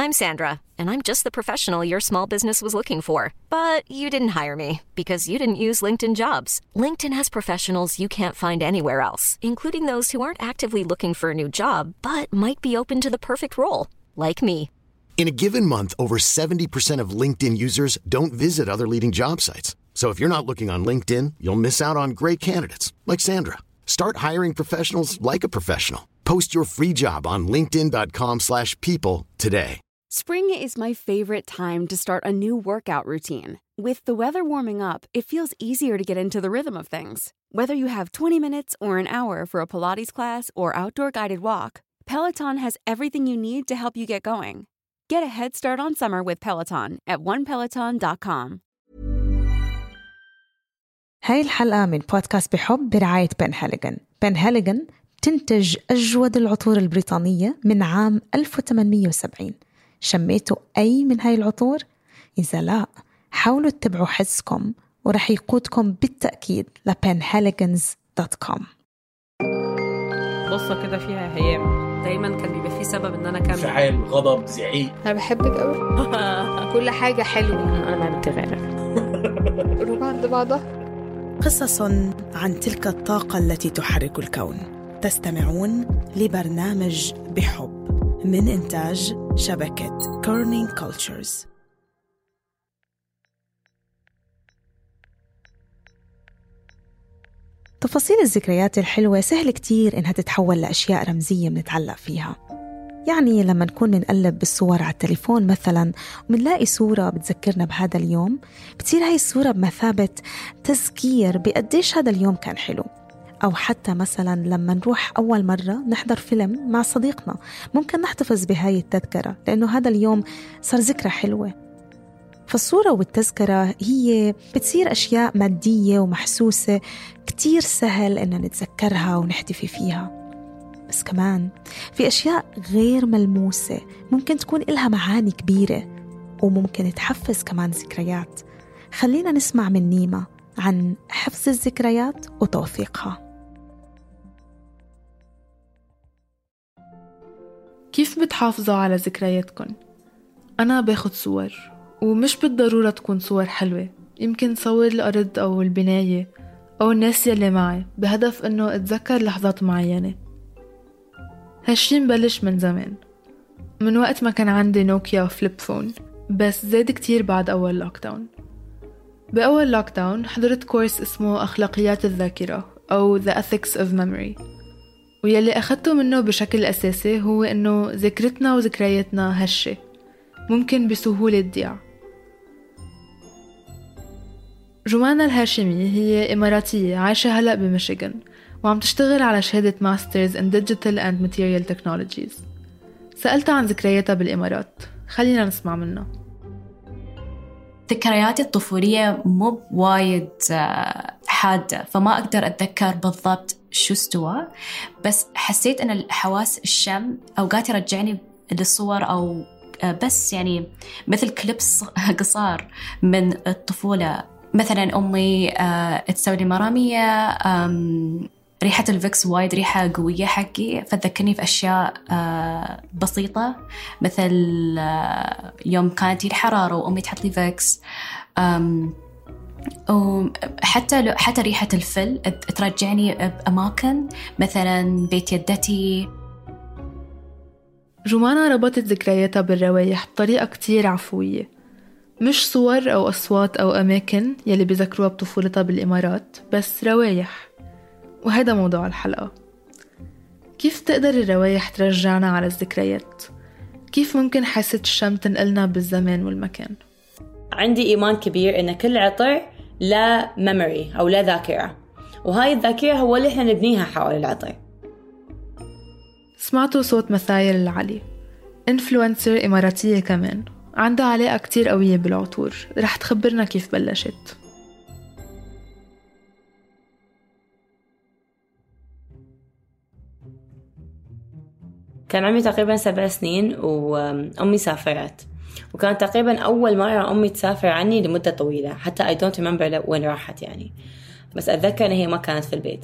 I'm Sandra, and I'm just the professional your small business was looking for. But you didn't hire me because you didn't use LinkedIn Jobs. LinkedIn has professionals you can't find anywhere else, including those who aren't actively looking for a new job, but might be open to the perfect role, like me. In a given month, over 70% of LinkedIn users don't visit other leading job sites. So if you're not looking on LinkedIn, you'll miss out on great candidates like Sandra. Start hiring professionals like a professional. Post your free job on linkedin.com/people today. Spring is my favorite time to start a new workout routine. With the weather warming up, it feels easier to get into the rhythm of things. Whether you have 20 minutes or an hour for a Pilates class or outdoor guided walk, Peloton has everything you need to help you get going. Get a head start on summer with Peloton at onepeloton.com. هاي الحلقة من بودكاست بحب برعاية بنهاليغن. بنهاليغن تنتج أجود العطور البريطانية من عام 1870. شميتوا أي من هاي العطور؟ إذا لا، حاولوا تتبعوا حسكم ورح يقودكم بالتأكيد لpenhaligans.com. قصة كده فيها هيام. دايما كان بيبقى فيه سبب ان انا كمل. فعال، غضب، زعيق. انا بحبك قوي. كل حاجة حلوة. انا بنت غيرك. قلوب عند بعضها. قصص عن تلك الطاقة التي تحرك الكون. تستمعون لبرنامج بحب من إنتاج شبكة كورنينج كولتشرز. تفاصيل الذكريات الحلوة سهل كتير إنها تتحول لأشياء رمزية منتعلق فيها. يعني لما نكون منقلب بالصور على التليفون مثلا ومنلاقي صورة بتذكرنا بهذا اليوم، بتصير هاي الصورة بمثابة تذكير بقديش هذا اليوم كان حلو. أو حتى مثلا لما نروح أول مرة نحضر فيلم مع صديقنا، ممكن نحتفظ بهاي التذكرة لأنه هذا اليوم صار ذكرى حلوة. فالصورة والتذكرة هي بتصير أشياء مادية ومحسوسة كتير سهل إن نتذكرها ونحتفي فيها. بس كمان في أشياء غير ملموسة ممكن تكون إلها معاني كبيرة وممكن تحفز كمان ذكريات. خلينا نسمع من نيمة عن حفظ الذكريات وتوثيقها. كيف بتحافظوا على ذكرياتكن؟ أنا باخد صور، ومش بالضرورة تكون صور حلوة. يمكن صور الأرض أو البناية أو الناس يلي معي بهدف أنه أتذكر لحظات معينة. هالشي مبلش من زمان، من وقت ما كان عندي نوكيا وفليب فون، بس زاد كتير بعد أول لوكداون. بأول لوكداون حضرت كورس اسمه أخلاقيات الذاكرة أو The Ethics of Memory، ويلي أخدته منه بشكل أساسي هو أنه ذاكرتنا وذكرياتنا هشة ممكن بسهولة تضيع. جمانة الهاشمي هي إماراتية عايشة هلأ بميشيغان وعم تشتغل على شهادة ماسترز in Digital and Material Technologies. سألتها عن ذكرياتها بالإمارات، خلينا نسمع منها. ذكرياتي الطفولية مو وايد حادة، فما أقدر أتذكر بالضبط شو استوى، بس حسيت أن الحواس الشم أوقات يرجعني للصور أو بس يعني مثل كليبس قصار من الطفولة. مثلا أمي تسوي لي مرامية، ريحة الفيكس وايد ريحة قوية حقي، فتذكرني في أشياء بسيطة، مثل يوم كانت الحرارة وأمي تحط لي فيكس، حتى ريحة الفل ترجعني بأماكن مثلا بيت يدتي. جمانة ربطت ذكرياتها بالروايح بطريقة كتير عفوية، مش صور أو أصوات أو أماكن يلي بذكروها بطفولتها بالإمارات، بس روايح. وهذا موضوع الحلقة. كيف تقدر الروايح ترجعنا على الذكريات؟ كيف ممكن حاسة الشم تنقلنا بالزمان والمكان؟ عندي إيمان كبير إن كل عطر لا ميموري أو لا ذاكرة، وهاي الذاكرة هو اللي إحنا نبنيها حول العطر. سمعتوا صوت مثايل العلي، إنفلونسر إماراتية كمان، عندها علاقة كتير قوية بالعطور، رح تخبرنا كيف بلشت. كان عمري تقريبا 7 سنين وأمي سافرت، وكانت تقريبا أول مرة أمي تسافر عني لمدة طويلة، حتى I don't remember وين راحت يعني، بس أتذكر أن هي ما كانت في البيت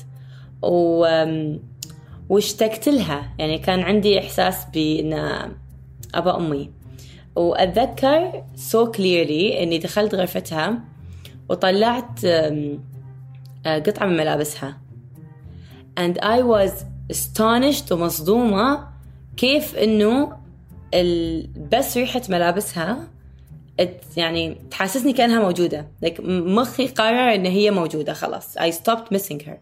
واشتقت لها. يعني كان عندي إحساس بأن أبا أمي، وأتذكر so clearly إني دخلت غرفتها وطلعت قطعة من ملابسها and I was astonished ومصدومة كيف إنه بس ريحة ملابسها يعني تحسسني كأنها موجودة. like مخي قرر إن هي موجودة خلاص. I stopped missing her.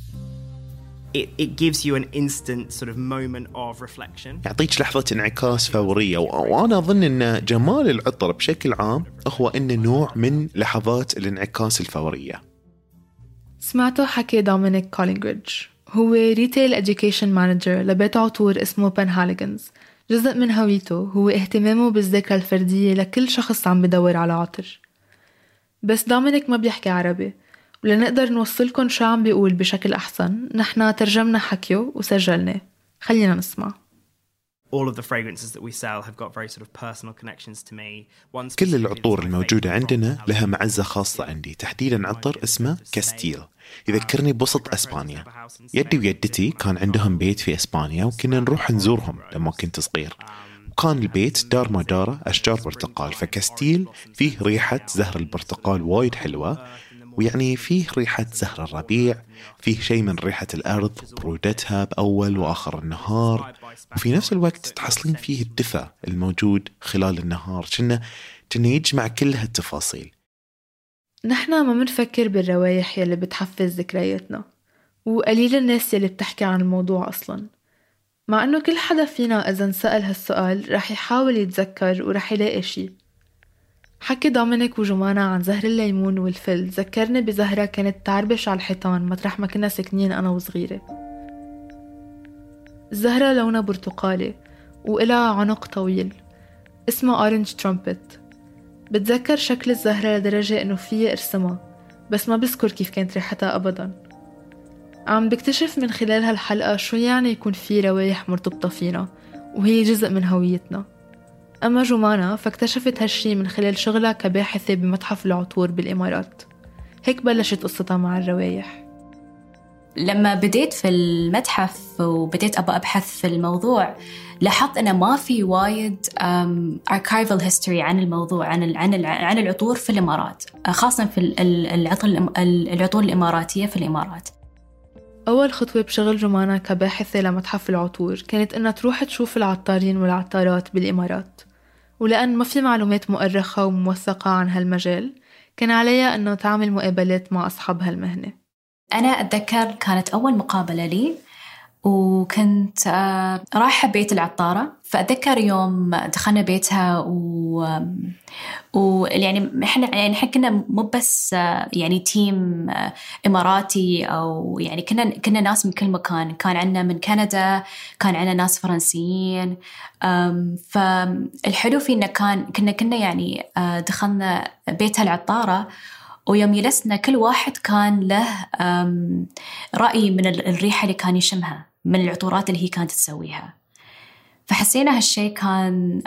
It gives you an instant sort of moment of reflection. يعطيك لحظة انعكاس فورية. وأنا أظن أن جمال العطر بشكل عام هو إنه نوع من لحظات الانعكاس الفورية. سمعته حكي دومينيك كولينغريدج، هو ريتيل إديوكيشن مانجر لبيت عطور اسمه بنهاليجنز. جزء من هويته هو اهتمامه بالذكرى الفردية لكل شخص عم بدور على عطر. بس دومينيك ما بيحكي عربي، ولنقدر نوصلكن شو عم بيقول بشكل أحسن نحنا ترجمنا حكيه وسجلناه. خلينا نسمع. All of the fragrances that we sell have got very sort of personal connections to me. كل العطور الموجودة عندنا لها معزة خاصة عندي، تحديدا عطر اسمه كاستيل يذكرني بوسط أسبانيا. يدي ويدتي كان عندهم بيت في أسبانيا وكنا نروح نزورهم لما كنت صغير، وكان البيت دار مداره أشجار برتقال، فكاستيل فيه ريحة زهر البرتقال وايد حلوة، ويعني فيه ريحة زهر الربيع، فيه شيء من ريحة الأرض برودتها بأول وآخر النهار، وفي نفس الوقت تحصلين فيه الدفء الموجود خلال النهار. كنا يجمع كل هالتفاصيل. نحنا ما منفكر بالروايح يلي بتحفز ذكرياتنا، وقليل الناس يلي بتحكي عن الموضوع أصلاً، مع أنه كل حدا فينا إذا انسأل هالسؤال رح يحاول يتذكر ورح يلاقي شي. حكي دومينيك وجمانة عن زهر الليمون والفل ذكرني بزهرة كانت تعربش على الحيطان مطرح ما كنا ساكنين أنا وصغيرة. الزهرة لونها برتقالي وإلها عنق طويل اسمه أورنج ترومبت. بتذكر شكل الزهرة لدرجة إنه فيي أرسمها، بس ما بذكر كيف كانت ريحتها أبداً. عم بكتشف من خلال هالحلقة شو يعني يكون في روايح مرتبطة فينا وهي جزء من هويتنا. أما جمانة فاكتشفت هالشي من خلال شغلها كباحثة بمتحف العطور بالإمارات. هيك بلشت قصتها مع الروايح. لما بديت في المتحف وبديت أبغى أبحث في الموضوع، لاحظت أنه ما في وايد archival history عن الموضوع، عن العطور في الإمارات، خاصة في العطور الإماراتية في الإمارات. أول خطوة بشغل جمانة كباحثة لمتحف العطور كانت إنها تروح تشوف العطارين والعطارات بالإمارات، ولأن ما في معلومات مؤرخة وموثقة عن هالمجال كان عليها إنه تعمل مقابلات مع أصحاب هالمهنة. أنا أتذكر كانت أول مقابلة لي وكنت رايحة بيت العطارة، فأتذكر يوم دخلنا بيتها ويعني إحنا كنا مو بس يعني تيم إماراتي أو يعني كنا ناس من كل مكان. كان عندنا من كندا، كان عندنا ناس فرنسيين. فالحلو فيه إنه كنا يعني دخلنا بيتها العطارة، ويوم جلسنا كل واحد كان له رأي من الريحة اللي كان يشمها من العطورات اللي هي كانت تسويها. فحسينا هالشيء كان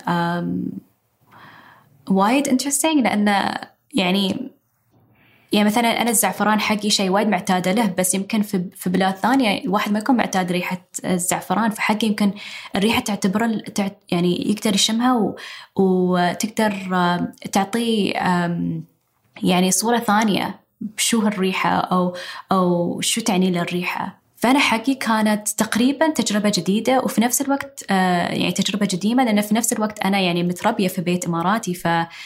وايد interesting، لأنه يعني مثلا أنا الزعفران حقي شيء وايد معتادة له، بس يمكن في بلاد ثانية الواحد ما يكون معتاد ريحة الزعفران، فحقي يمكن الريحة تعتبر يعني يقدر يشمها وتقدر تعطيه يعني صورة ثانية بشو هالريحة أو شو تعني للريحة. فأنا حقي كانت تقريبا تجربة جديدة، وفي نفس الوقت يعني تجربة قديمة، لأن في نفس الوقت أنا يعني متربية في بيت إماراتي،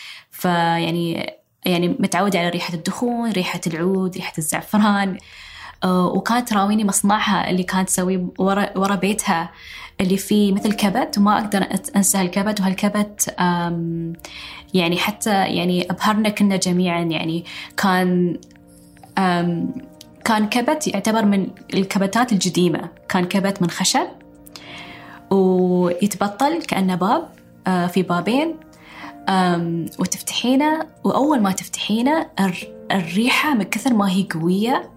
يعني متعودة على ريحة الدخون، ريحة العود، ريحة الزعفران. وكانت تراويني مصنعها اللي كانت تسوي ورا بيتها اللي فيه مثل كبت، وما أقدر أنسى هالكبت. وهالكبت يعني حتى يعني أبهرنا كنا جميعا. يعني كان كبت يعتبر من الكبتات القديمة، كان كبت من خشب ويتبطل كأنه باب، في بابين، وتفتحينه، وأول ما تفتحينه الريحة من كثر ما هي قوية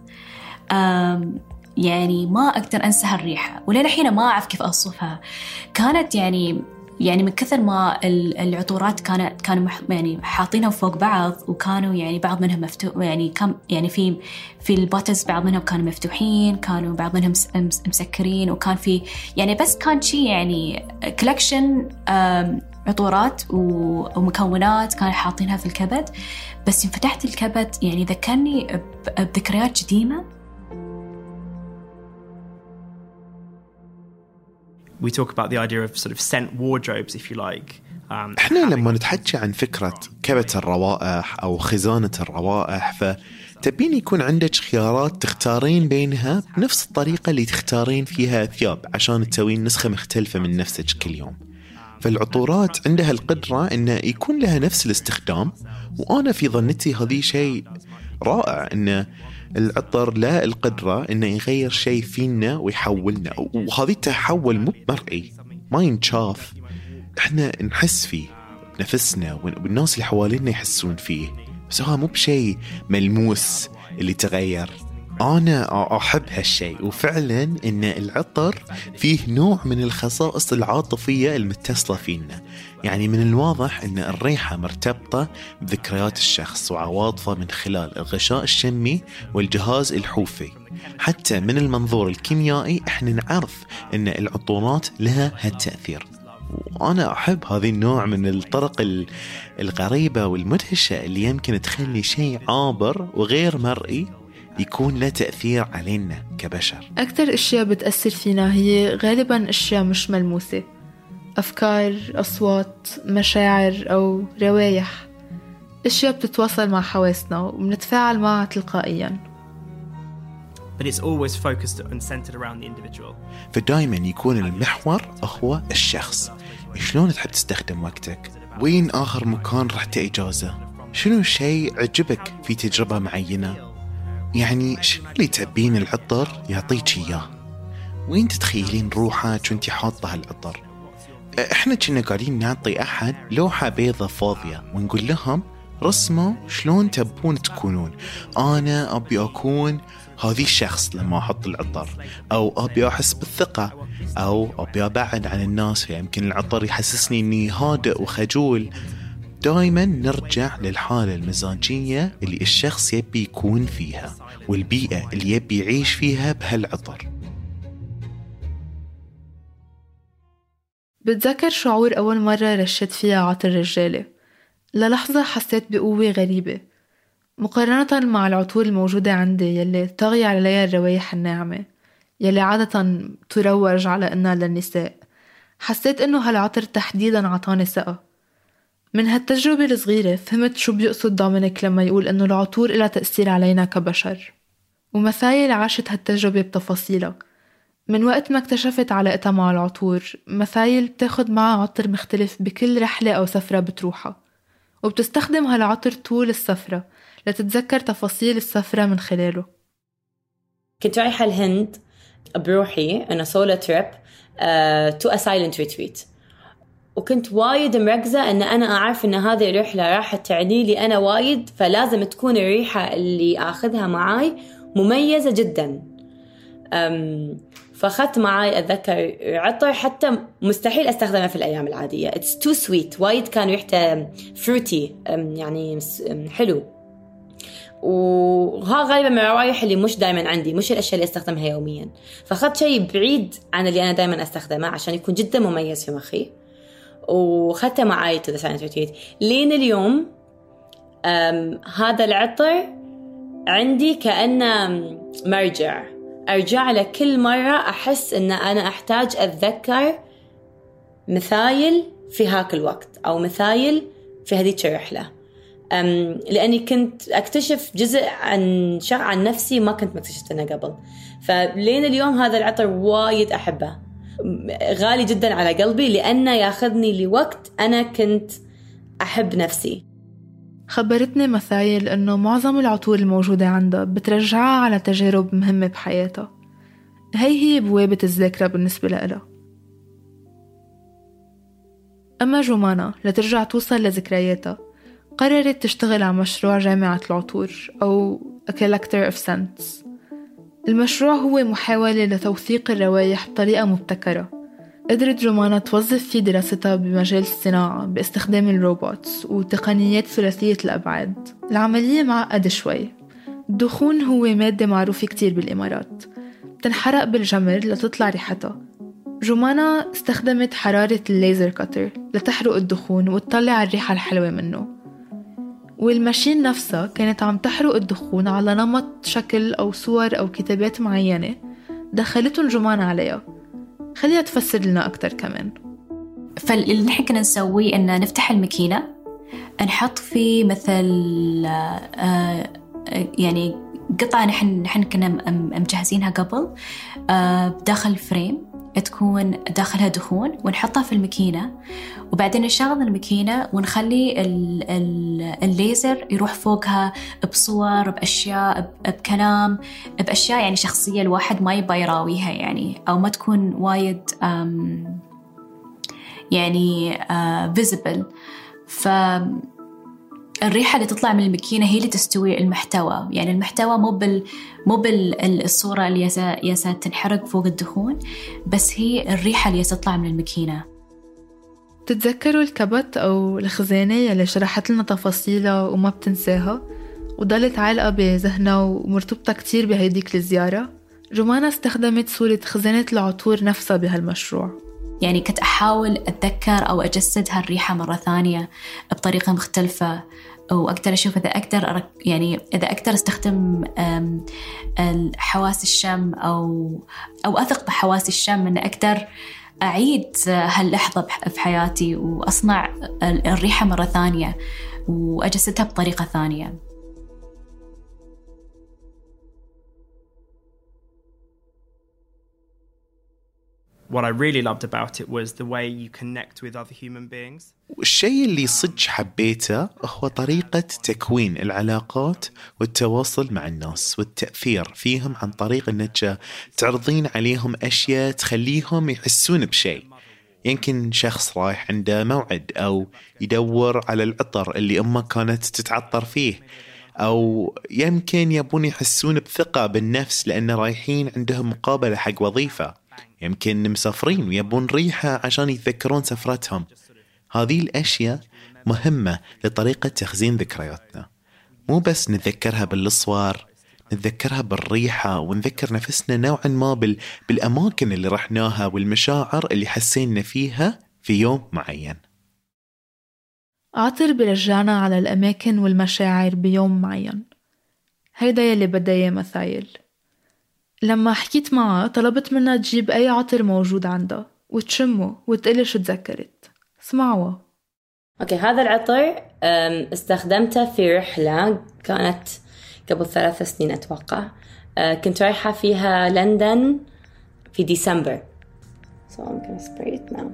يعني ما أقدر أنسى هالريحة، ولين الحين ما أعرف كيف أوصفها. كانت يعني من كثر ما العطورات كانوا يعني حاطينها فوق بعض، وكانوا يعني بعض منهم مفتوح، يعني كم يعني في البوتلز بعض منهم كانوا مفتوحين، كانوا بعض منهم مسكرين، وكان في يعني بس كان شيء يعني كولكشن عطورات ومكونات كانوا حاطينها في الكبد، بس يوم فتحت الكبد يعني ذكرني بذكريات قديمة. We talk about the idea of sort of scent wardrobes, if you like. احنا لما نتحكي عن فكرة كبت الروائح أو خزانة الروائح، فتبين يكون عندك خيارات تختارين بينها بنفس الطريقة اللي تختارين فيها ثياب عشان تسوين نسخة مختلفة من نفسك كل يوم. فالعطورات عندها القدرة إن يكون لها نفس الاستخدام، وأنا في ظنتي هذه شيء رائع، إن العطر لا القدرة إنه يغير شيء فينا ويحولنا، وهذه تحول مو مرئي ما ينشاف، إحنا نحس فيه بنفسنا والناس اللي حوالينا يحسون فيه، بس هو مو بشيء ملموس اللي تغير. أنا أحب هالشيء، وفعلا إن العطر فيه نوع من الخصائص العاطفية المتصلة فينا. يعني من الواضح إن الريحة مرتبطة بذكريات الشخص وعواطفه من خلال الغشاء الشمي والجهاز الحوفي. حتى من المنظور الكيميائي إحنا نعرف إن العطورات لها هالتأثير، وأنا أحب هذه النوع من الطرق الغريبة والمدهشة اللي يمكن تخلي شيء عابر وغير مرئي يكون له تأثير علينا كبشر. أكثر أشياء بتأثر فينا هي غالباً أشياء مش ملموسة، أفكار، أصوات، مشاعر أو روايح، أشياء بتتواصل مع حواسنا وبنتفاعل معها تلقائياً. But it's always focused and centered around the individual. فدايما يكون المحور هو الشخص. شلون تحب تستخدم وقتك؟ وين آخر مكان رحت إجازة؟ شنو شيء عجبك في تجربة معينة؟ يعني شنو اللي تبين العطر يعطيك إياه؟ وين تتخيلين روحك وانت حاطة هالعطر؟ احنا كنا قاعدين نعطي أحد لوحة بيضة فاضية ونقول لهم رسموا شلون تبون تكونون. أنا أبي أكون هذه الشخص لما أحط العطر، أو أبي أحس بالثقة، أو أبي أبعد عن الناس، فيمكن العطر يحسسني أني هادئ وخجول. دائما نرجع للحالة المزاجية اللي الشخص يبي يكون فيها والبيئة اللي يبي يعيش فيها بهالعطر. بتذكر شعور أول مرة رشت فيها عطر رجالة، للحظة حسيت بقوة غريبة مقارنة مع العطور الموجودة عندي يلي طاغية عليها الروايح الناعمة يلي عادة تروج على إنها للنساء. حسيت إنه هالعطر تحديداً عطاني ثقة. من هالتجربة الصغيرة فهمت شو بيقصد دومينيك لما يقول إنه العطور إلها تأثير علينا كبشر، ومثايل عاشت هالتجربة بتفاصيلها. من وقت ما اكتشفت علاقتها مع العطور، مثايل بتاخد معها عطر مختلف بكل رحلة أو سفرة بتروحها، وبتستخدم هالعطر طول السفرة لتتذكر تفاصيل السفرة من خلاله. كنت رايحة الهند بروحي أنا سولو تريب to a silent retreat، وكنت وايد مركزة أن أنا أعرف أن هذه الرحلة راح تعني لي أنا وايد، فلازم تكون الريحة اللي أخذها معاي مميزة جدا. فأخذت معاي أتذكر عطر حتى مستحيل أستخدمه في الأيام العادية. It's too sweet، وايد كان ريحته fruity، يعني حلو، وها غالبا من الروايح اللي مش دايما عندي، مش الأشياء اللي أستخدمها يوميا. فأخذت شيء بعيد عن اللي أنا دايما أستخدمه عشان يكون جدا مميز في مخي، وخدته معاي to the silent retreat. لين اليوم هذا العطر عندي كأنه مرجع أرجع له كل مرة أحس أن أنا أحتاج أتذكر مثايل في هاك الوقت أو مثايل في هذيك الرحلة، لأني كنت أكتشف جزء عن نفسي ما كنت مكتشفت أنا قبل. فلين اليوم هذا العطر وايد أحبه، غالي جدا على قلبي لأنه ياخذني لوقت أنا كنت أحب نفسي. خبرتني مثايل أنه معظم العطور الموجودة عندها بترجعها على تجارب مهمة بحياتها، هي بوابة الذاكرة بالنسبة لها. أما جمانة لترجع توصل لذكرياتها قررت تشتغل على مشروع جامعة العطور أو A Collector of Scents. المشروع هو محاولة لتوثيق الروايح بطريقة مبتكرة. قدرت جمانة توظف في دراستها بمجال الصناعة باستخدام الروبوتس وتقنيات ثلاثية الأبعاد. العملية معقدة شوي. الدخون هو مادة معروفة كتير بالإمارات، بتنحرق بالجمر لتطلع ريحتها. جمانة استخدمت حرارة الليزر كاتر لتحرق الدخون وتطلع الريحة الحلوة منه، والماشين نفسها كانت عم تحرق الدخون على نمط شكل أو صور أو كتابات معينة دخلتهم جمانة عليها. خليها تفسر لنا أكتر كمان. فاللي نحن كنا نسويه إن نفتح الماكينة، نحط فيه مثل يعني قطعة نحن كنا مجهزينها قبل بداخل فريم تكون داخلها دهون، ونحطها في الماكينة، وبعدين نشغل الماكينة ونخلي الليزر يروح فوقها بصور، بأشياء، بكلام، بأشياء يعني شخصية الواحد ما يبغى يراويها يعني، أو ما تكون وايد يعني visible. الريحة اللي تطلع من الماكينة هي اللي تستوي المحتوى، يعني المحتوى مو بالصورة اللي يسا تنحرق فوق الدهون، بس هي الريحة اللي تطلع من الماكينة. تتذكروا الكبت أو الخزانة اللي شرحت لنا تفاصيلها وما بتنساها وضلت عالقة بذهنها ومرتبطة كتير بهيديك الزيارة؟ جمانة استخدمت صورة خزانة العطور نفسها بهالمشروع. يعني كنت أحاول أتذكر أو أجسد هالريحة مرة ثانية بطريقة مختلفة، وأقدر أشوف إذا أقدر أستخدم حواس الشم أو أثق بحواس الشم إن أقدر أعيد هاللحظة في حياتي وأصنع الريحة مرة ثانية وأجسدها بطريقة ثانية. What I really loved about it was the way you connect with other human beings. الشيء اللي صدق حبيته هو طريقة تكوين العلاقات والتواصل مع الناس والتأثير فيهم عن طريق أنك تعرضين عليهم أشياء تخليهم يحسون بشيء. يمكن شخص رايح عنده موعد أو يدور على العطر اللي أمه كانت تتعطر فيه، أو يمكن يبون يحسون بثقة بالنفس لأن رايحين عندهم مقابلة حق وظيفة، يمكن مسافرين ويبون ريحة عشان يتذكرون سفرتهم. هذه الأشياء مهمة لطريقة تخزين ذكرياتنا، مو بس نتذكرها بالصور، نتذكرها بالريحة ونذكر نفسنا نوعا ما بالأماكن اللي رحناها والمشاعر اللي حسينا فيها في يوم معين. عطر برجعنا على الأماكن والمشاعر بيوم معين. هيدا يلي بداية مثايل. لما حكيت معها طلبت منها تجيب أي عطر موجود عندها وتشمه وتقلي شو تذكرت. اسمعوا. أوكي، هذا العطر استخدمته في رحلة كانت قبل 3 سنين أتوقع. كنت رايحة فيها لندن في ديسمبر. So I'm gonna spray it now.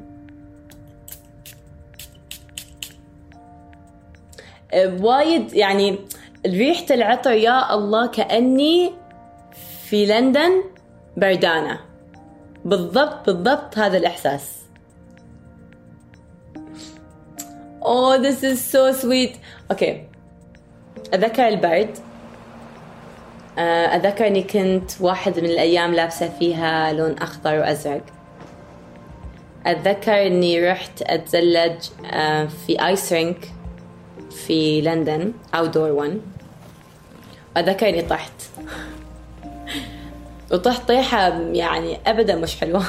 وايد يعني ريحة العطر يا الله كأني في لندن بردانة. بالضبط هذا الإحساس. Oh, this is so sweet. أوكي، أتذكر البرد. أتذكر أني كنت واحد من الأيام لابسة فيها لون أخضر وأزرق. أتذكر أني رحت أتزلج في آيس رينك في لندن outdoor one. أتذكر أني طحت طيحة يعني أبدا مش حلوة.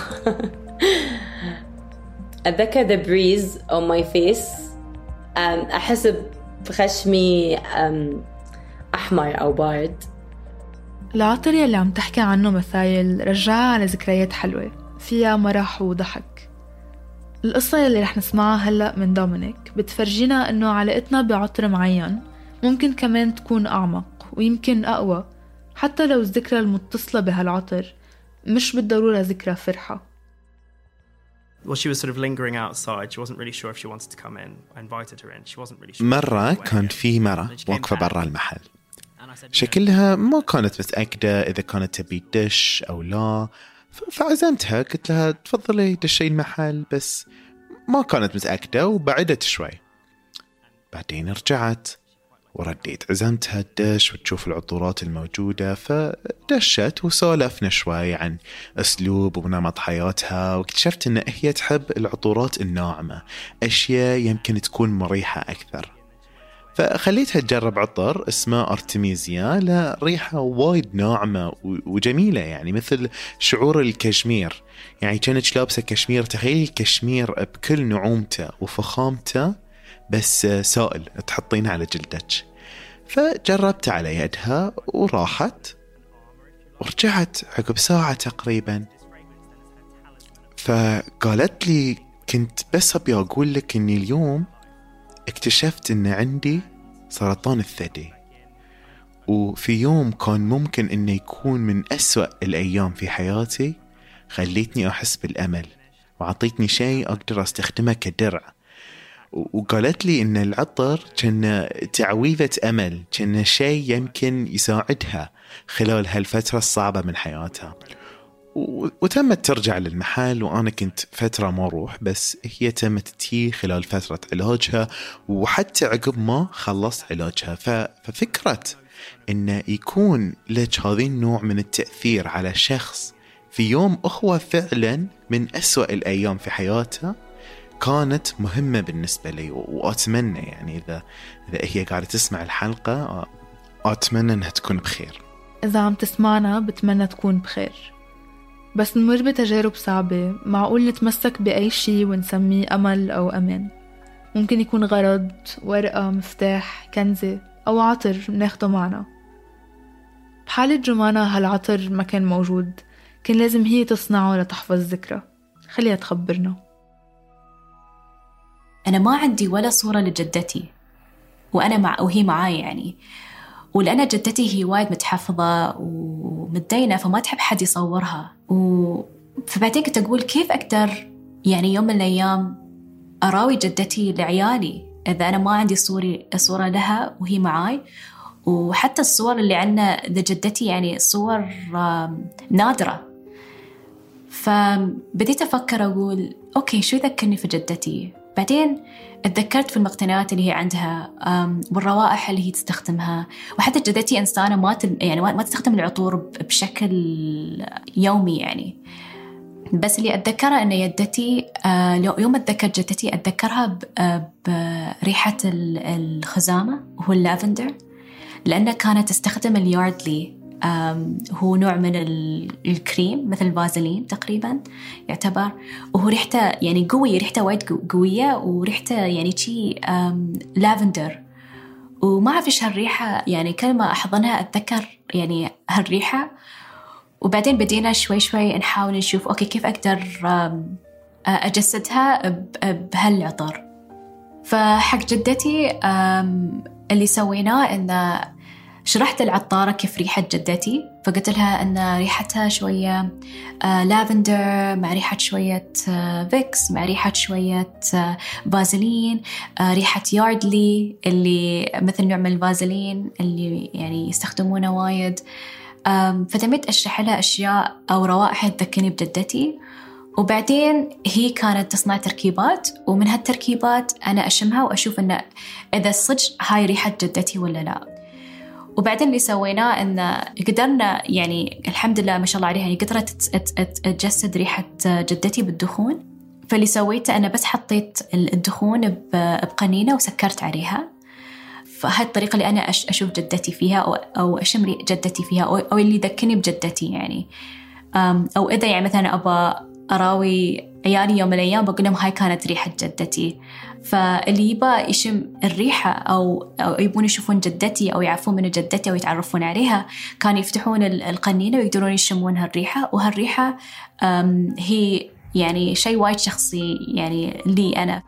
أتذكر the breeze on my face. أحس بخشمي أحمر أو بارد. العطر يلي عم تحكي عنه مثايل رجعها على ذكريات حلوة فيها مرح وضحك. القصة يلي رح نسمعها هلأ من دومينيك بتفرجينا أنه علاقتنا بعطر معين ممكن كمان تكون أعمق ويمكن أقوى، حتى لو الذكرى المتصلة بهالعطر مش بالضرورة ذكرى فرحة. Well, she was sort of lingering outside. She wasn't really sure if she wanted to come in. I invited her in. She wasn't really sure. مرة كان في مرة واقفة برا المحل، شكلها ما كانت متأكدة إذا كانت تبي دش أو لا، فعزمتها قلت لها تفضلي دشي المحل، بس ما كانت متأكدة وبعدت شوي. بعدين رجعت ورديت عزمتها تدش وتشوف العطورات الموجودة، فدشت وسولفنا شوي عن أسلوب ونمط حياتها، واكتشفت أن هي تحب العطورات الناعمة، أشياء يمكن تكون مريحة أكثر. فخليتها تجرب عطر اسمه أرتميزيا، له ريحة وايد ناعمة وجميلة، يعني مثل شعور الكشمير، يعني كانت لابسة كشمير. تخيل الكشمير بكل نعومته وفخامته بس سائل تحطينه على جلدك. فجربت على يدها وراحت، ورجعت عقب ساعة تقريبا. فقالت لي كنت بس أبي أقول لك إني اليوم اكتشفت إن عندي سرطان الثدي، وفي يوم كان ممكن إنه يكون من أسوأ الأيام في حياتي خليتني أحس بالأمل وعطيتني شيء أقدر أستخدمه كدرع. وقالت لي إن العطر كان تعويذة أمل، كان شيء يمكن يساعدها خلال هالفترة الصعبة من حياتها. وتمت ترجع للمحل، وأنا كنت فترة ما أروح، بس هي تمت تي خلال فترة علاجها وحتى عقب ما خلصت علاجها. ففكرة إن يكون لك هذه النوع من التأثير على شخص في يوم أخوة فعلا من أسوأ الأيام في حياتها كانت مهمة بالنسبة لي. وأتمنى يعني إذا هي قاعدة تسمع الحلقة أتمنى أنها تكون بخير. إذا عم تسمعنا بتمنى تكون بخير. بس نمر بتجارب صعبة، معقول نتمسك بأي شيء ونسميه أمل أو أمان. ممكن يكون غرض، ورقة، مفتاح، كنزة أو عطر ناخده معنا. بحالة جمانة هالعطر ما كان موجود، كان لازم هي تصنعه لتحفظ ذكرى. خليها تخبرنا. أنا ما عندي ولا صورة لجدتي وهي معاي يعني، ولأن جدتي هي وايد متحفظة ومتدينة فما تحب حد يصورها. فبعدين كنت أقول كيف أقدر يعني يوم من الأيام أراوي جدتي لعيالي إذا أنا ما عندي صورة لها وهي معاي. وحتى الصور اللي عنا لجدتي يعني صور نادرة. فبديت أفكر أقول أوكي شو يذكرني في جدتي. بعدين اتذكرت في المقتنيات اللي هي عندها والروائح اللي هي تستخدمها. وحتى جدتي إنسانة ما تستخدم العطور بشكل يومي يعني. بس اللي أتذكره إن يدتي يوم أتذكر جدتي أتذكرها بريحة الخزامة وهو اللافندر، لأنها كانت تستخدم الياردلي. هو نوع من الكريم مثل الفازلين تقريبا يعتبر، وهو ريحته يعني قوية، ريحته وايد قوية، وريحته يعني شيء لافندر. وما أعرف إيش هالريحة يعني، كل ما أحضنها أتذكر يعني هالريحة. وبعدين بدينا شوي شوي نحاول نشوف أوكي كيف أقدر أجسدها بهالعطر. فحق جدتي اللي سويناه إنه شرحت العطارة كيف ريحة جدتي، فقلت لها أن ريحتها شوية لافندر مع ريحة شوية فيكس مع ريحة شوية فازلين، ريحة ياردلي اللي مثل نوع من الفازلين اللي يعني يستخدمونه وايد. فتميت أشرح لها أشياء أو روائح تذكرني بجدتي. وبعدين هي كانت تصنع تركيبات، ومن هالتركيبات أنا أشمها وأشوف أن إذا صدق هاي ريحة جدتي ولا لا. وبعدين اللي سويناه إن قدرنا يعني الحمد لله ما شاء الله عليها يعني قدرت تجسد ريحة جدتي بالدخون. فاللي سويته أنا بس حطيت الدخون بقنينة وسكرت عليها. فهاي الطريقة اللي أنا أشوف جدتي فيها أو أشم جدتي فيها أو اللي يذكرني بجدتي يعني. أو إذا يعني مثلا أبى أراوي عيالي يوم من الأيام بقول لهم هاي كانت ريحة جدتي. فاللي يبى يشم الريحة أو يبون يشوفون جدتي أو يعرفون من جدتي أو يتعرفون عليها كانوا يفتحون القنينة ويقدرون يشمون هالريحة. وهالريحة هي يعني شيء وايد شخصي يعني لي أنا.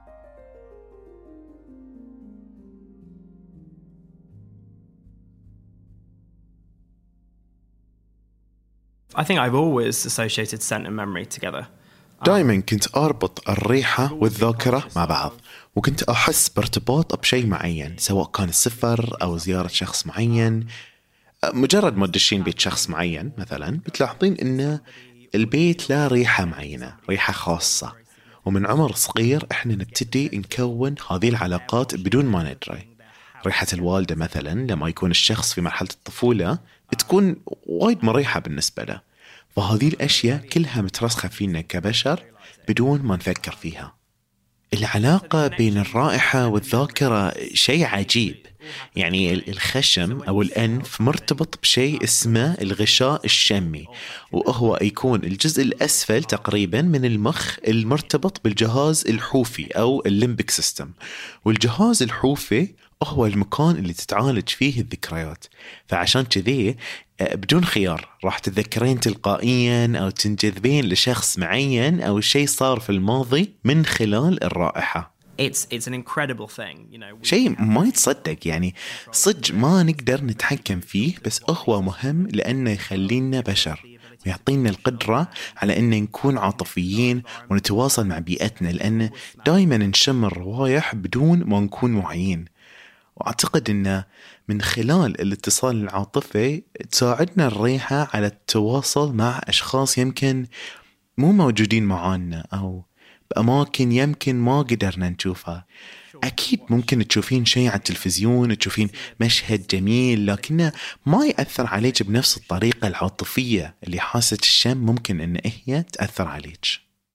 I think I've always associated scent and memory together. دائما كنت أربط الريحة والذاكرة مع بعض، وكنت أحس بارتباط بشيء معين سواء كان السفر أو زيارة شخص معين. مجرد ما تدشين بيت شخص معين مثلا بتلاحظين إن البيت له ريحة معينة، ريحة خاصة. ومن عمر صغير إحنا نبتدي نكون هذه العلاقات بدون ما ندري. ريحة الوالدة مثلا لما يكون الشخص في مرحلة الطفولة تكون وايد مريحة بالنسبة له. فهذه الأشياء كلها مترسخة فينا كبشر بدون ما نفكر فيها. العلاقة بين الرائحة والذاكرة شيء عجيب. يعني الخشم أو الأنف مرتبط بشيء اسمه الغشاء الشمي، وهو يكون الجزء الأسفل تقريبا من المخ المرتبط بالجهاز الحوفي أو الليمبيك سيستم. والجهاز الحوفي هو المكان اللي تتعالج فيه الذكريات. فعشان كذي بدون خيار راح تتذكرين تلقائيا أو تنجذبين لشخص معين أو شيء صار في الماضي من خلال الرائحة. It's an incredible thing, you know. شيء ما يتصدق، يعني صدق ما نقدر نتحكم فيه، بس هو مهم لأنه يخلينا بشر ويعطينا القدرة على أن نكون عاطفيين ونتواصل مع بيئتنا، لأن دائما نشم الروائح بدون ما نكون واعيين. وأعتقد أن من خلال الاتصال العاطفي تساعدنا الريحة على التواصل مع أشخاص يمكن مو موجودين معانا أو بأماكن يمكن ما قدرنا نشوفها. أكيد ممكن تشوفين شيء على التلفزيون، تشوفين مشهد جميل، لكنه ما يأثر عليك بنفس الطريقة العاطفية اللي حاسة الشم ممكن أن هي تأثر عليك.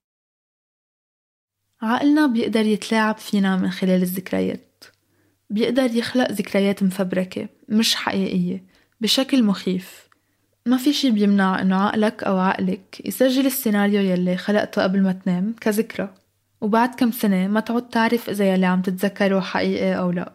عقلنا بيقدر يتلاعب فينا من خلال الذكريات، بيقدر يخلق ذكريات مفبركة مش حقيقية بشكل مخيف. ما في شي بيمنع إنه عقلك أو عقلك يسجل السيناريو يلي خلقته قبل ما تنام كذكرى، وبعد كم سنة ما تعود تعرف إذا يلي عم تتذكره حقيقي أو لا.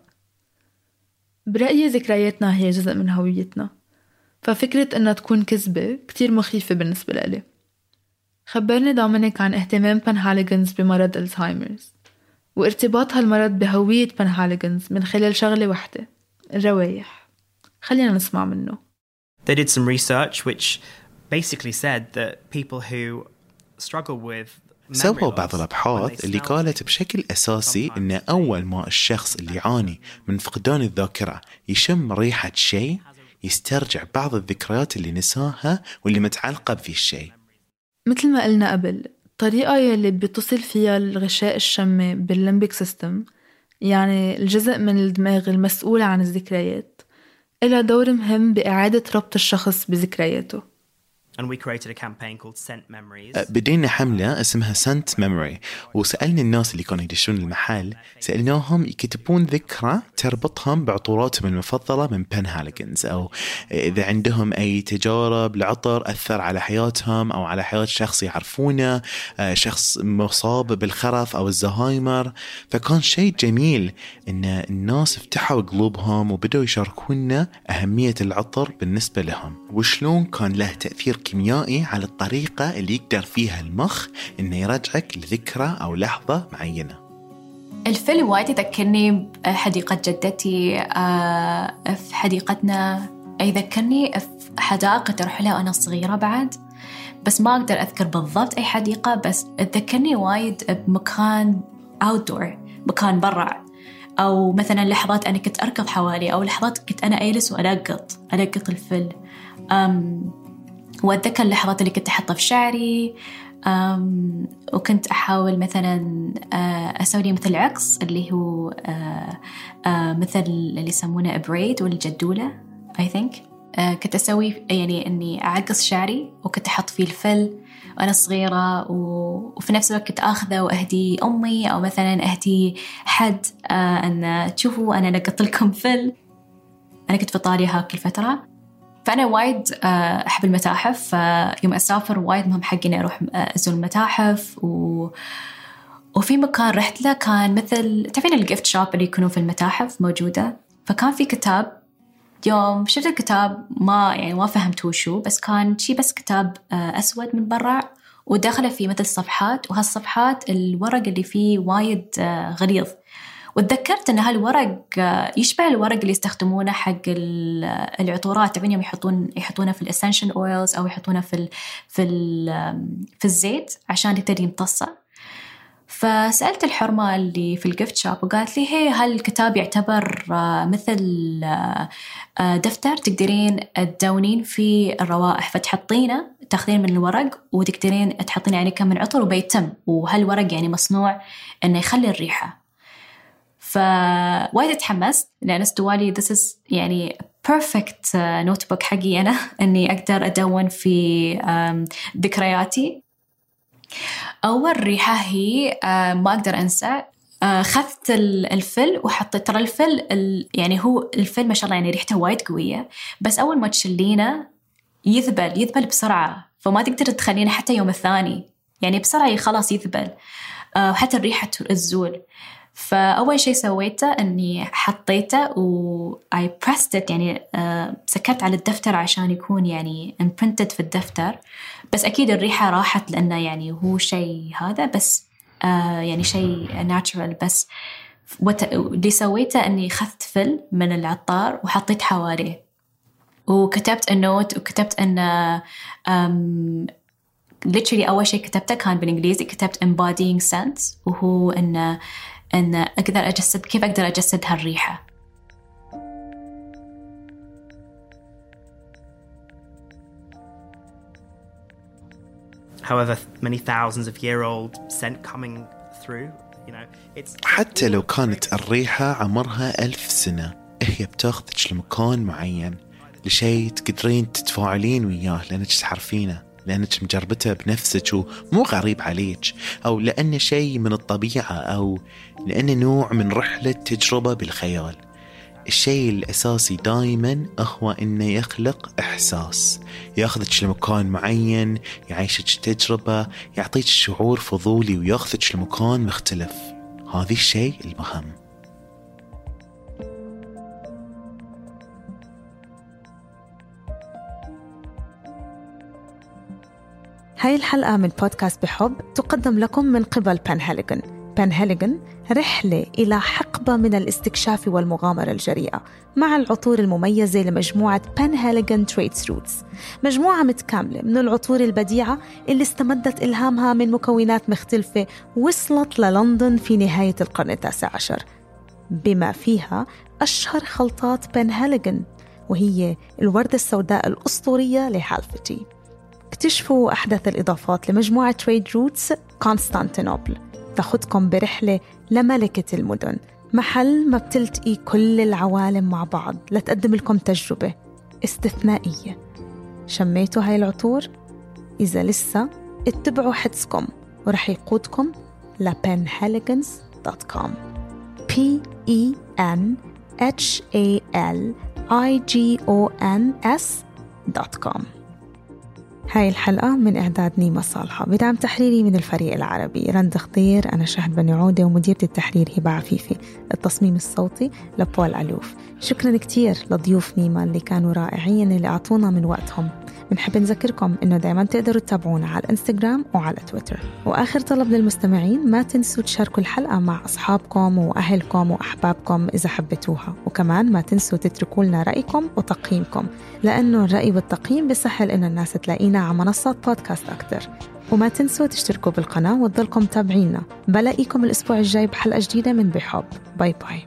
برأيي ذكرياتنا هي جزء من هويتنا، ففكرة إنها تكون كذبة كتير مخيفة بالنسبة لي. خبرني دومينيك عن اهتمام بنهاليجنز بمرض الزهايمرز وارتباط هالمرض بهوية بنهاليجنز من خلال شغلة واحدة، الروايح. خلينا نسمع منه. They did some research which basically said that people who struggle with سووا بعض الأبحاث اللي قالت بشكل أساسي إن أول ما الشخص اللي يعاني من فقدان الذاكرة يشم ريحة شيء يسترجع بعض الذكريات اللي نساها واللي متعلقة بذي الشيء. مثل ما قلنا قبل، الطريقة يلي بيتصل فيها الغشاء الشمي بالليمبيك سيستم، يعني الجزء من الدماغ المسؤول عن الذكريات، إلها دور مهم بإعادة ربط الشخص بذكرياته. And we created a campaign called Scent Memories. بدينا حملة اسمها Scent Memory، وسألنا الناس اللي كانوا يدشون المحل، سألناهم يكتبون ذكرى تربطهم بعطوراتهم المفضلة من بنهاليجنز، أو إذا عندهم أي تجارب لعطر أثر على حياتهم أو على حياة شخص يعرفونه، شخص مصاب بالخرف أو الزهايمر. فكان شيء جميل إن الناس فتحوا قلوبهم وبدأوا يشاركونا أهمية العطر بالنسبة لهم، وشلون كان له تأثير كيميائي على الطريقة اللي يقدر فيها المخ إنه يرجعك لذكرى أو لحظة معينة. الفيلم وايد يذكرني بحديقة جدتي، في حديقتنا، يذكرني في حدائق أروح لها وأنا صغيرة بعد، بس ما أقدر أذكر بالضبط أي حديقة، بس تذكرني وايد بمكان outdoor، مكان برا، أو مثلا لحظات أنا كنت أركض حوالي، أو لحظات كنت أنا أجلس وألقط الفل. وأتذكر اللحظات اللي كنت أحطها في شعري، وكنت أحاول مثلا أسوي لي مثل عقص اللي هو مثل اللي يسمونه بريد والجدولة I think. كنت أسوي يعني أني أعقص شعري وكنت أحط فيه الفل وأنا صغيرة، وفي نفس الوقت كنت أخذه وأهدي أمي أو مثلا أهدي حد أن تشوفوا أنا لقط لكم فل. أنا كنت في إيطاليا هاك الفترة، فأنا وايد أحب المتاحف، يوم أسافر وايد مهم حقي إني أروح أزور المتاحف. وفي مكان رحت له كان مثل تعرفين الجيفت شوب اللي يكونوا في المتاحف موجودة، فكان في كتاب. يوم شفت الكتاب ما فهمت وشو، بس كان شي بس كتاب أسود من برا وداخله فيه مثل صفحات، وهالصفحات الورق اللي فيه وايد غليظ. وتذكرت أن هالورق يشبه الورق اللي يستخدمونه حق العطورات، تعرفين يوم يحطونه في الاسنشال اويلز أو يحطونه في الزيت عشان يبتدي يمتصه. فسألت الحرمة اللي في الجيفت شوب وقالت لي هل الكتاب يعتبر مثل دفتر تقدرين تدونين في الروائح، فتحطينه تاخذين من الورق وتقدرين تحطين عليه كم من عطر وبيتم، وهالورق يعني مصنوع إنه يخلي الريحة. فوايد اتحمست لأن استوالي this is يعني perfect notebook حقي أنا أني أقدر أدون في ذكرياتي. أول ريحة هي ما أقدر أنسى، خذت الفل وحطيت. ترى الفل يعني هو الفل ما شاء الله يعني ريحته وايد قوية، بس أول ما تشلينه يذبل بسرعة، فما تقدر تخلينه حتى يوم الثاني، يعني بسرعة خلاص يذبل، وحتى الريحة تزول. فأول شيء سويته أني حطيته و I pressed it، يعني سكرت على الدفتر عشان يكون يعني imprinted في الدفتر، بس أكيد الريحة راحت لأنه يعني هو شيء هذا، بس يعني شيء natural. بس اللي سويته أني خذت فل من العطار وحطيت حواليه، وكتبت النوت، وكتبت أن literally أول شيء كتبته كان بالإنجليزي، كتبت embodying scents، وهو أن أقدر أجسد، كيف أقدر أجسد هالريحة. However many thousands of year old scent coming through, you know, it's حتى لو كانت الريحة عمرها 1000 سنة، هي بتاخذك لمكان معين، لشيء تقدرين تتفاعلين وياه لأنك تعرفينه، لأنك مجربته بنفسك ومو غريب عليك، أو لأنه شيء من الطبيعة، أو لأنه نوع من رحلة تجربة بالخيال. الشيء الأساسي دايما هو إنه يخلق إحساس، ياخذك لمكان معين، يعيشك تجربة، يعطيك شعور فضولي، وياخذك لمكان مختلف. هذا الشيء المهم. هاي الحلقة من بودكاست بحب تقدم لكم من قبل بنهاليغن. بنهاليغن رحلة إلى حقبة من الاستكشاف والمغامرة الجريئة مع العطور المميزة لمجموعة بنهاليغن تريدز روتس، مجموعة متكاملة من العطور البديعة اللي استمدت إلهامها من مكونات مختلفة وصلت للندن في نهاية القرن 19، بما فيها أشهر خلطات بنهاليغن وهي الوردة السوداء الأسطورية لهالفتي. اكتشفوا أحدث الإضافات لمجموعة تريد روتس كونستانتينوبل، تاخدكم برحلة لملكة المدن، محل ما بتلتقي كل العوالم مع بعض لتقدم لكم تجربة استثنائية. شميتوا هاي العطور؟ إذا لسه اتبعوا حدسكم ورح يقودكم لpenhaligons.com penhaligons.com. هاي الحلقة من إعداد نيمة صالحة، بدعم تحريري من الفريق العربي رند خضير، أنا شهد بني عودة، ومديرة التحرير هبة عفيفي، التصميم الصوتي لبول علوف. شكرا كتير لضيوف نيمة اللي كانوا رائعين، اللي أعطونا من وقتهم. بنحب نذكركم إنه دايما تقدروا تتابعونا على الإنستغرام وعلى تويتر. وآخر طلب للمستمعين، ما تنسوا تشاركوا الحلقة مع أصحابكم وأهلكم وأحبابكم إذا حبيتوها، وكمان ما تنسوا تتركوا لنا رأيكم وتقييمكم، لأنه الرأي والتقييم بيسهل إنه الناس تلاقينا على منصات بودكاست أكتر. وما تنسوا تشتركوا بالقناة وتضلكم متابعينا. بلاقيكم الأسبوع الجاي بحلقة جديدة من بحب. باي باي.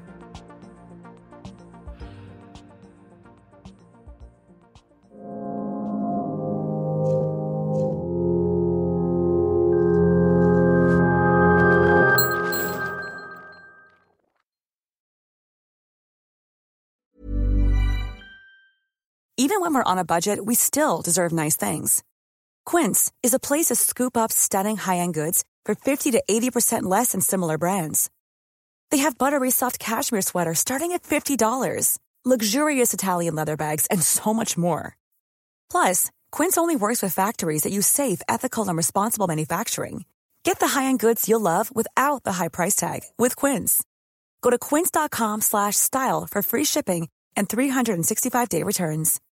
Even when we're on a budget, we still deserve nice things. Quince is a place to scoop up stunning high-end goods for 50 to 80% less than similar brands. They have buttery soft cashmere sweaters starting at $50, luxurious Italian leather bags, and so much more. Plus, Quince only works with factories that use safe, ethical, and responsible manufacturing. Get the high-end goods you'll love without the high price tag with Quince. Go to quince.com/style for free shipping and 365-day returns.